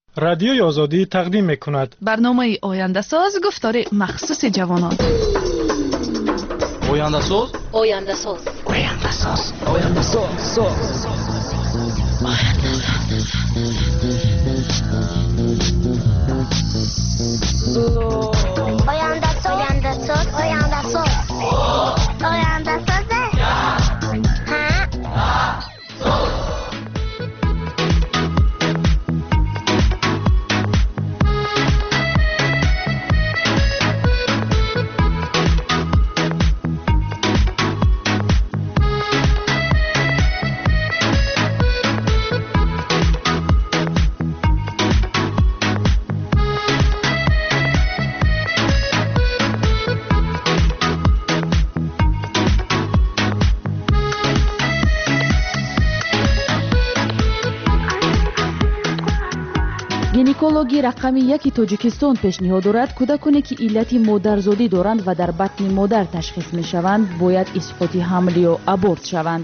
رادیوی آزادی تقدیم می‌کند برنامه آینده ساز گفتار مخصوص جوانان. آینده ساز آینده ساز آینده ساز آینده ساز آینده ساز آینده ساز آینده ساز آینده ساز گینکولوژی رقمی 1 تاجیکستان پیشنهاد دارد کودکانی که علت مادرزادی دارند و در بطن مادر تشخیص میشوند باید اثبات حمل یا ابورت شوند.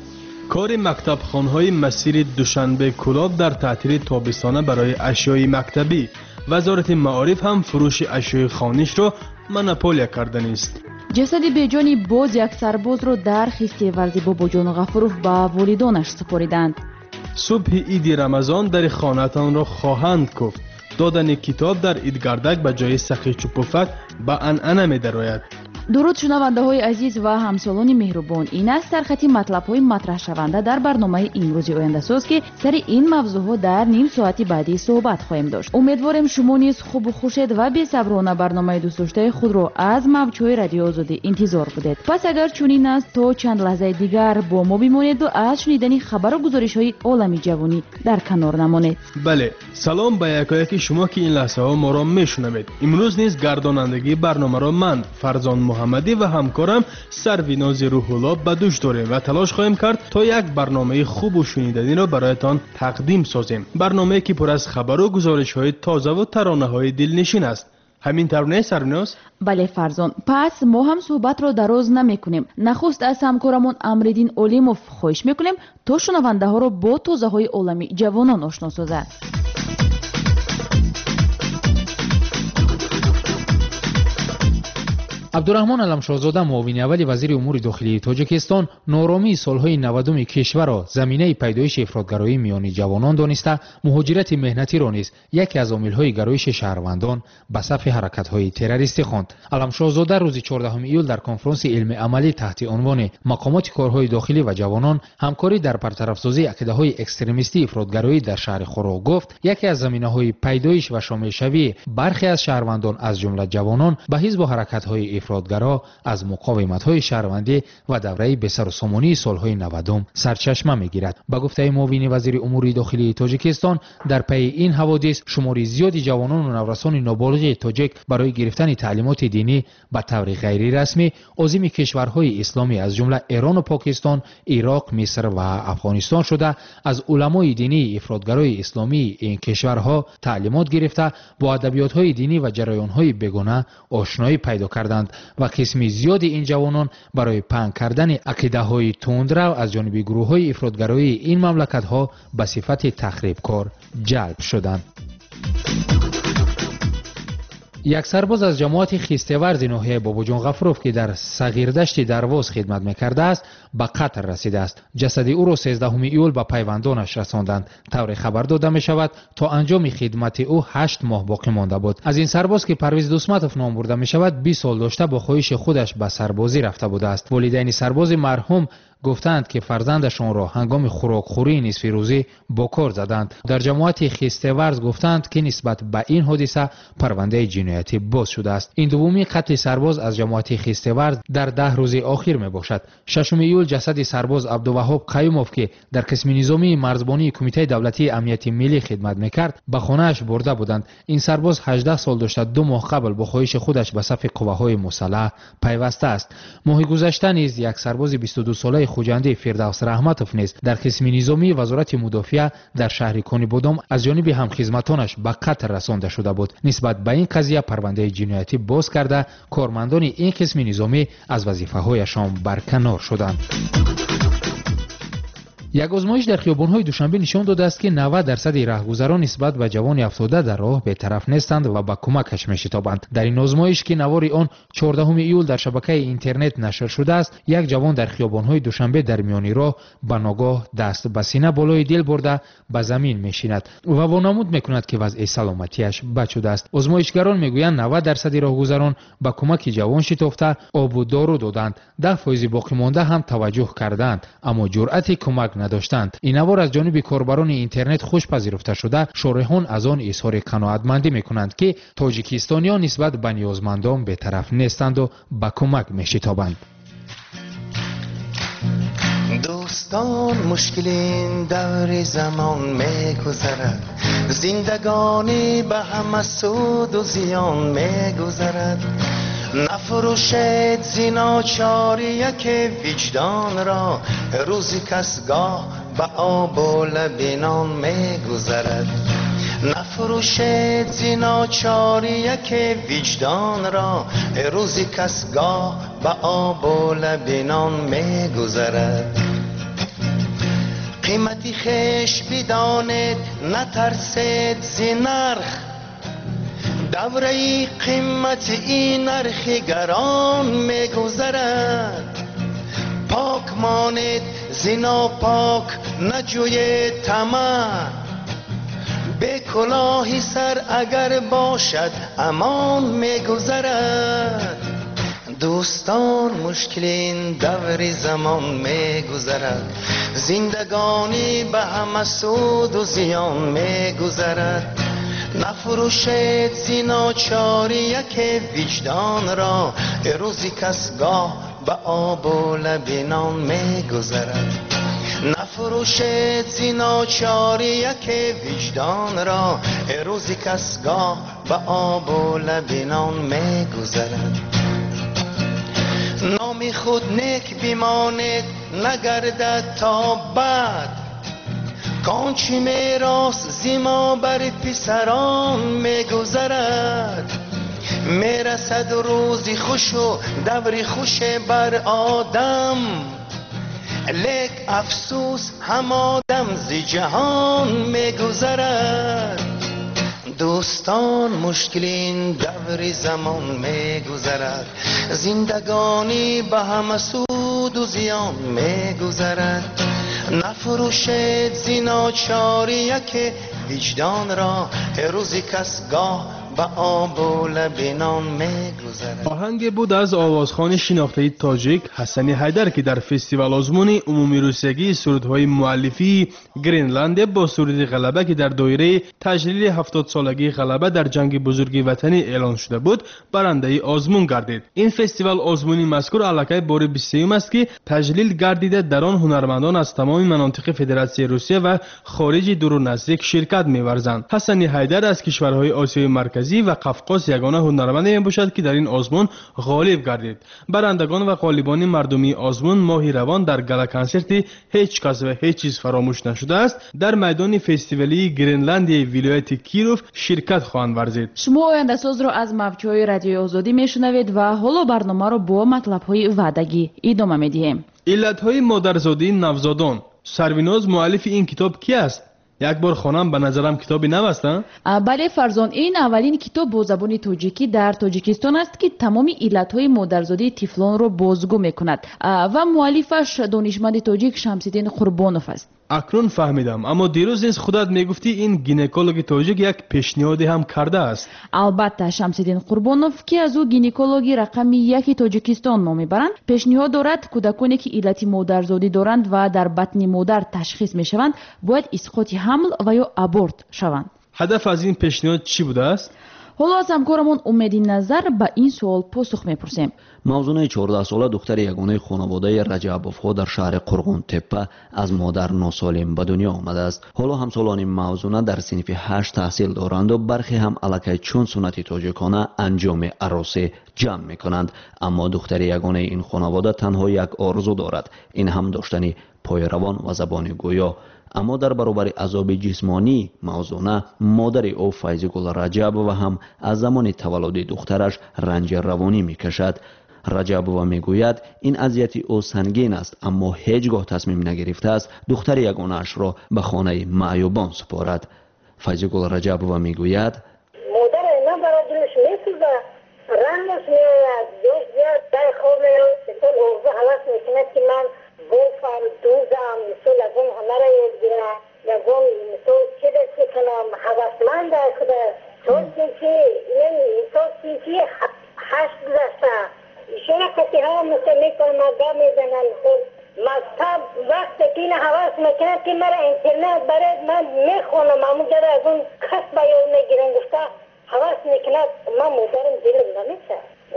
کار مکتبخانه‌های مسیر دوشنبه کلاب در تعطیل تابستانه برای اشیای مکتبی. وزارت معارف هم فروش اشیای خانش را منوپولیا کردن است. جسد بیجانی باز یک سرباز را در خیسته ورزی باباجان غفوروف به والدانش سپاریدند. صبح عید رمضان در خانه‌تان را خواهند گفت. دادن کتاب در عیدگردک به جای سخی چوپوفک به عنعنه می‌دراید. درود شنونده های عزیز و همسالان مهربان، این است سرخط مطلب های مطرح شونده در برنامه امروز آینده ساز که سر این موضوع ها در نیم ساعتی بعدی صحبت خواهیم داشت. امیدواریم شما نیز خوب و خوشید و بی‌صبرانه برنامه دوست داشته خود را از موج‌های رادیو آزادی انتظار بدید. پس اگر چنین است تا چند لحظه دیگر با ما بمانید و از شنیدن خبر و گزارش های عالمی جوانی در کنار نمانید. بله، سلام به یکایک شما که این لحظه ها ما را میشنوید. امروز نیز گردانندگی برنامه را من فرزان محمدی و همکارم سرویناز روح الله به دوش داریم و تلاش خواهیم کرد تا یک برنامه خوب و شنیدنی را برایتان تقدیم سازیم. برنامه‌ای که پر از خبر و گزارش‌های تازه و ترانه‌های دلنشین است. همین طور نه سرویناز؟ بله فرزان، پس ما هم صحبت را دراز نمی‌کنیم. نخست از همکارمون امردین اولیموف خواهش می‌کنیم تا شنونده ها را با تازه‌های عالمی جوانان آشنا سازد. عبدالرحمن علمشاهزاده معاون اول وزیر امور داخلی تاجیکستان نارامی سالهای 90 کشور را زمینه پیدایش افراطگرایی میان جوانان دانسته مهاجرت مهنتی را نیز یکی از عامل‌های گرایش شهروندان به صف حرکت‌های تروریستی خواند. علمشاهزاده روز 14 ایول در کنفرانس علمی عملی تحت عنوان مقامات کارهای داخلی و جوانان همکاری در برطرف‌سازی عقیده‌های اکستریمیستی افراطگرایی در شهر خورا گفت یکی از زمینه‌های پیدایش و شامل شوی برخی از شهروندان از جمله جوانان به حزب و حرکت‌های افراطگرا از مقاومت‌های شهروندی و دوره بسر و سامانی سالهای 90 سرچشمه می‌گیرد. به گفته معاون وزیر امور داخلی تاجیکستان در پی این حوادث شماری زیادی جوانان و نورسان نابالغ تاجیک برای گرفتن تعلیمات دینی به طور غیر رسمی عازم کشورهای اسلامی از جمله ایران و پاکستان، عراق، مصر و افغانستان شده از علمای دینی افراطگرای اسلامی این کشورها تعلیمات گرفته با ادبیات‌های دینی و جریان‌های بیگانه آشنایی پیدا کردند و قسمی زیادی این جوانان برای پنگ کردن عقیده‌های تندرو از جانب گروه‌های افراطگرایی این مملکت‌ها به صفت تخریبکار جلب شدند. یک سرباز از جماعت خیسته‌ورز ناحیه باباجان غفوروف که در صغیردشت درواز خدمت می‌کرده است به قتل رسیده است. جسد او را 13 ایول به پیوندانش رساندند. طور خبر داده می‌شود تا انجام خدمت او 8 ماه باقی مانده بود. از این سرباز که پرویز دوسمتوف نام برده می‌شود 20 سال داشته با خواهش خودش به سربازی رفته بوده است. والدین سرباز مرحوم گفتند که فرزندشان را هنگام خوراکخوری نصف روزی با کار زدند. در جماعت خیسته‌ورز گفتند که نسبت به این حادثه پرونده جنایتی باز شده است. این دومی قتل سرباز از جماعت خیسته‌ورز در 10 روز اخیر می باشد. 6 ایول جسد سرباز عبدالوهاب قیوموف که در قسم نظامی مرزبانی کمیته دولتی امنیت ملی خدمت میکرد به خانه‌اش برده بودند. این سرباز 18 سال داشته 2 ماه قبل با خواهش خودش به صف قواهای مسلح پیوسته است. ماه گذشته نیز یک سرباز 22 ساله خوجنده فردوس رحمتوف نیز در قسم نظامی وزارت مدافعه در شهر کنیبودم از جانب همخدمتانش به قتل رسانده شده بود. نسبت به این قضیه پرونده جنایتی باز کرده کارمندان این قسم نظامی از وظیفه‌هایشان برکنار شدند. یک آزمایش در خیابان‌های دوشنبه نشان داده است که 90% راهگذران نسبت به جوان افتاده در راه بی‌طرف نیستند و به کمکش می‌شتابند. در این آزمایش که نوار آن 14 ایول در شبکه اینترنت نشر شده است، یک جوان در خیابان‌های دوشنبه در میان راه به ناگاه دست به سینه بالای دل برده به زمین می‌شیند و وانمود می‌کند که وضع سلامتیش بد شده است. آزمایشگران می‌گویند 90% راهگذران به کمک جوان شتافته آب و دارو دادند. 10% باقی مانده هم توجه کردند اما جرأت کمک نداشتند. این نوار از جانب کاربران اینترنت خوش پذیرفته شده. شارحان از آن اظهار قناعتمندی می‌کنند که تاجیکستانیان نسبت به نیازمندان بی‌طرف نیستند و به کمک می‌شتابند. دوستان مشکل این دور زمان میگذرد، زندگانی به همه سود و زیان میگذرد. نفروشید زناچاری یک وجدان را، روزی کسگاه به آب و لبنان میگذرد. نفروشید زناچاری یک وجدان را، روزی کسگاه به آب و لبنان میگذرد. قیمتی خیش بدانید، نترسید ز نرخ، دوره قیمت این نرخ گران میگذرد. پاک مانید ز ناپاک، نجوید طمع، به کلاهی سر اگر باشد امان میگذرد. دوستان مشکل این دور زمان میگذرد، زندگانی به همه سود و زیان میگذرد. نفروشید زناچاری یک وجدان را، روزی کسگاه به آب و لبنان میگذرد. نفروشید زناچاری یک وجدان را، روزی کسگاه به آب و لبنان میگذرد. نام خود نیک بمانید، نگردد تا بعد، کانچی میراث زما بر پسران میگذرد. میرسد روزی خوش و دوری خوش بر آدم، لیک افسوس هم آدم ز جهان میگذرد. دوستان مشکل این دور زمان میگذرد، زندگانی به همه سود و زیان میگذرد. نفروشید زناچاری یک وجدان را، روزی کسگاه به آب و لبنان میگذرد. آهنگ بود از آوازخوان شناخته تاجیک حسن حیدر که در فستیوال آزمون عمومی روسیگی سرودهای مؤلفی گرینلند با سرود غلبه که در دایره تجلیل 70 سالگی غلبه در جنگ بزرگ وطنی اعلان شده بود برنده آزمون گردید. این فستیوال آزمونی مذکور علاقه بار 20 است که تجلیل گردیده در آن هنرمندان از تمام مناطق فدراسیون روسیه و خارج دور و نزدیک شرکت می‌ورزند. حسن حیدر از کشورهای آسیای مرکزی و قفقاز یگانه هنرمند میباشد که در این آزمون غالب گردید. برندگان و غالبان مردمی آزمون ماهی روان در گالا کنسرت هیچ کس و هیچ چیز فراموش نشده است در میدان فستیوالی گرینلندی ولایت کیروف شرکت خواهند ورزید. شما آینده ساز را از موج‌های رادیوی آزادی میشنوید و حالا برنامه را با مطلب‌های وعدگی ادامه میدیم. علت‌های مادرزادی نوزادان. سرویناز مؤلف این کتاب کی است؟ یک بار خوانم به نظرم کتابی نو است. بله فرزان، این اولین کتاب با زبان تاجیکی در تاجیکستان است که تمام علت‌های مادرزادی طفلان را بازگو می‌کند و مؤلفش دانشمند تاجیک شمس‌الدین قربانوف است. اکنون فهمیدم، اما دیروز نیز خودت میگفتی این گینکولوگ تاجیک یک پیشنهادی هم کرده است. البته شمس‌الدین قربانوف که از او گینکولوگی رقم 1 تاجیکستان نام میبرند پیشنهاد دارد کودکانی که علت مادرزادی دارند و در بطن مادر تشخیص میشوند باید اسقاط حمل و یا ابورت شوند. هدف از این پیشنهاد چی بوده است؟ حالا از همکارمون امید نظر به این سوال پاسخ میپرسیم. موضوع 14 ساله دختر یگانه خانواده رجبوف‌ها در شهر قرغون تپه از مادر ناسالم به دنیا آمده است. حالا همسالان موضوع در صنف 8 تحصیل دارند و برخی هم علاقه چون سنت تاجیکانه انجام عروسی جمع میکنند، اما دختر یگانه این خانواده تنها یک آرزو دارد، این هم داشتن پای روان و زبان گویا. اما در برابر عذاب جسمانی موضوع مادر او فیض گل رجب و هم از زمان تولد دخترش رنج روانی میکشد. раҷабова мегӯяд ин азияти ӯ сангин аст, аммо ҳеҷ гоҳ тасмим нагирифтааст духтари ягонаашро ба хонаи маъюбон супорад. файзигул раҷабова мегӯяд: модар ина бара дилш месӯза, рангаш меояд, ёш зиёд дай хоб меояд, мисол орзу ҳавас мекунад ки ман бофам, дузам, мисол ягон ҳунара ёд гирам, ягон мисол чӣ даст кунам, ҳавасманд аст худа. چون که این اینطور چیزی هشت گذاشته ایشون کسی ها مثل میکنم مدام میزنن مکتب وقتی که این حواس میکنه که مرا اینترنت برای من میخونم همونجا را از اون کس بیاد میگیرن گفته حواس میکنه من مدارم دلم نمیشه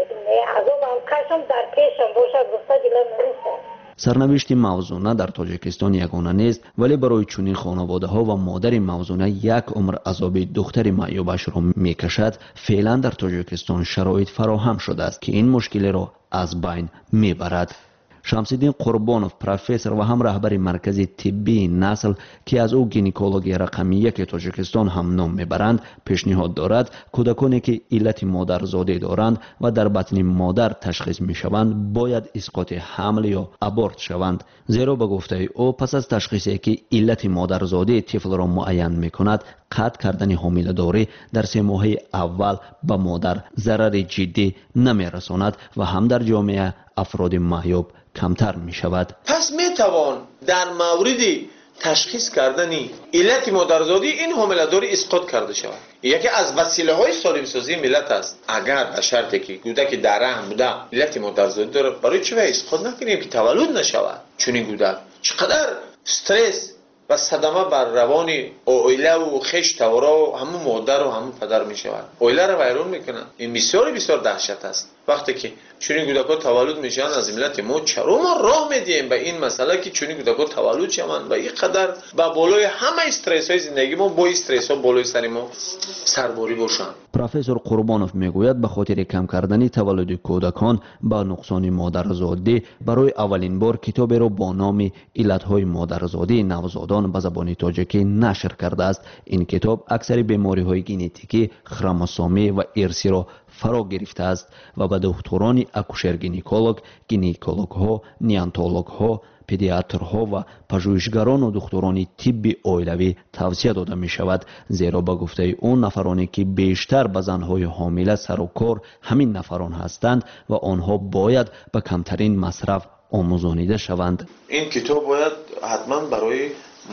عذاب هم کشم در پیشم باشد گفته دلم نمیشه. сарнавишти мавзуна дар тоҷикистон ягона нест, вале барои чунин хонаводаҳо ва модари мавзуна як умр азоби духтари маъюбашро мекашад, феълан дар тоҷикистон шароит фароҳам шудааст ки ин мушкилиро аз байн мебарад. шамсиддин қурбонов, профессор ва ҳам раҳбари маркази тиббии насл ки аз ӯ гинекологи рақами 1 тоҷикистон ҳам ном мебаранд, пешниҳод дорад кӯдаконе ки иллати модарзодӣ доранд ва дар батни модар ташхис мешаванд бояд исқоти ҳамл ё аборт шаванд, зеро ба гуфтаи ӯ пас аз ташхисе ки иллати модарзодии тифлро муайян мекунад, қатъ кардани ҳомиладорӣ дар 3 моҳаи аввал ба модар зарари ҷиддӣ намерасонад ва ҳам дар ҷомеа афроди маъюб камтар می شود. پس می توان در مورد تشخیص کردن علت مادرزادی این حامله‌داری اسقاط کرده شود. یکی از وسیله های سالم سازی ملت است. اگر به شرطی که کودک در رحم بوده علت مادرزادی داره، برای چه اسقاط نکنیم که تولد نشود؟ چون این کودک چقدر استرس و صدمه بر روان عائله و خشت و همون مادر و همون پدر می شود. عائله را ویران میکنن. این بسیار دهشت است. وقتی که چنین کودکان تولد میشن از ملت ما چرا ما راه میدیم به این مسئله که چنین کودکان تولد شوند و این قدر با بالای همه استرس های زندگی ما با استرس ها بالای سر ما سرباری باشند. профессор Қурбонов мегӯяд ба хотири кам кардани таваллуди кӯдакон ба нуқсони модарзодӣ барои аввалин бор китоберо бо номи Иллатҳои модарзодии навзодон ба забони тоҷикӣ нашр кардааст. ин китоб аксари бемориҳои генетикӣ, хромосомӣ ва ирсиро фаро гирифтааст ва ба духтурони акушер-гинеколог, гинекологҳо, неонатологҳо, педиатрҳо ва пажӯҳишгарону духтурони тибби оилавӣ тавсия дода мешавад, зеро ба гуфтаи ӯ нафароне ки бештар ба занҳои ҳомила сару кор ҳамин нафарон ҳастанд ва онҳо бояд ба камтарин масраф омӯзонида шаванд. ин китоб бояд ҳатман барои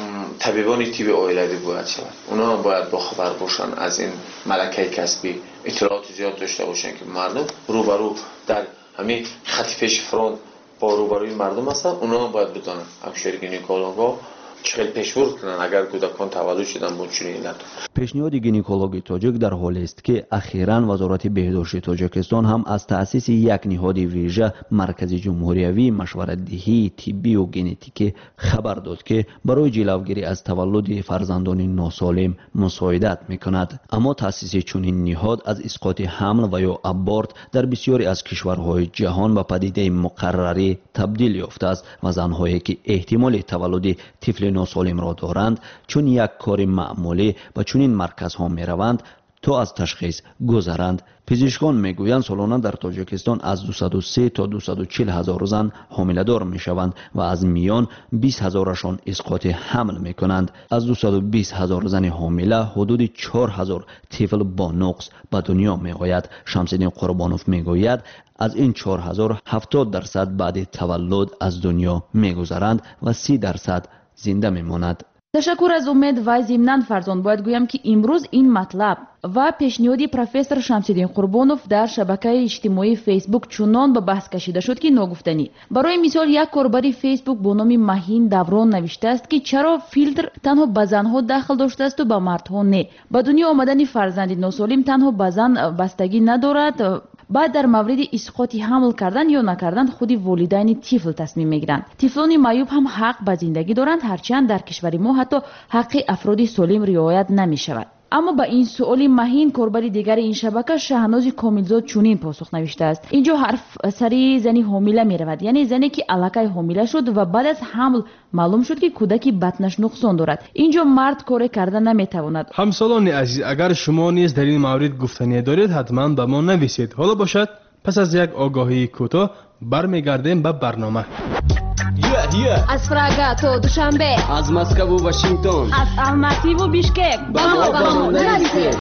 طبیبان تیب اولیوی باید شود. اونا هم باید با خبر باشن از این ملکه کسبی، اطلاعات زیاد داشته باشن که مردم روبرو در همین خط پیش فرانت با روبروی مردم هستن. اونا هم باید بدانن همشهری گینکولوگا چقدر پیشبرد کنن اگر کودکان تولد شدن با چنین علت. پیشنهاد گینکولوژی تاجیک در حالی است که اخیراً وزارت بهداشت تاجیکستان هم از تأسیس یک نهاد ویژه مرکز جمهوریوی مشورت‌دهی طبی و ژنتیکی خبر داد که برای جلوگیری از تولد فرزندان ناسالم مساعدت می‌کند. اما تأسیس چنین نهاد از اسقاط حمل و یا ابورت در بسیاری از کشورهای جهان به پدیده مقرری تبدیل یافته است و زن‌هایی که احتمال تولد طفل ناسالم را دارند چون یک کار معمولی به چنین مرکزها میروند تا از تشخیص گذرند. پزشکان میگویند سالانه در تاجیکستان از 203 تا 240 هزار زن حامله‌دار میشوند و از میان 20 هزارشان اسقاط حمل میکنند. از 220 هزار زن حامله حدود 4 هزار طفل با نقص به دنیا میآید. شمس‌الدین قربانوف میگوید از این 4000 70% بعد تولد از دنیا میگذرند و 30% زنده میماند. تشکر از امید و ضمناً فرزند باید گویم که امروز این مطلب و پیشنهادی پروفسور شمس‌الدین قربانوف در شبکه اجتماعی فیسبوک چنان به بحث کشیده شد که ناگفتنی. برای مثال یک کاربر فیسبوک با نام مهین دوران نوشته است که چرا فیلتر تنها به زنها داخل داشته است و به مردها نه. به دنیا آمدن فرزند ناسالم تنها به زن بستگی ندارد. بعد در مورد اسقاط حمل کردن یا نکردن خود والدین طفل تصمیم میگیرند. طفلان معیوب هم حق به زندگی دارند، هرچند در کشور ما حتی حق افراد سالم رعایت نمی شود. اما با این سؤال مهین کاربر دیگر این شبکه شهناز کاملزاد چنین پاسخ نوشته است. اینجا حرف سری زنی حامله می رود، یعنی زنی که الکی حامله شد و بعد از حمل معلوم شد که کودکی بطنش نقصان دارد. اینجا مرد کار کردن نمی تواند. همسالان عزیز، اگر شما نیز در این مورد گفتنی دارید حتما به ما نویسید. حالا باشد پس از یک آگاهی کوتاه برمیگردیم به برنامه. از پراگا تا دوشنبه، از مسکو و واشنگتن، از الماتی و بیشکک، با ما نویسید.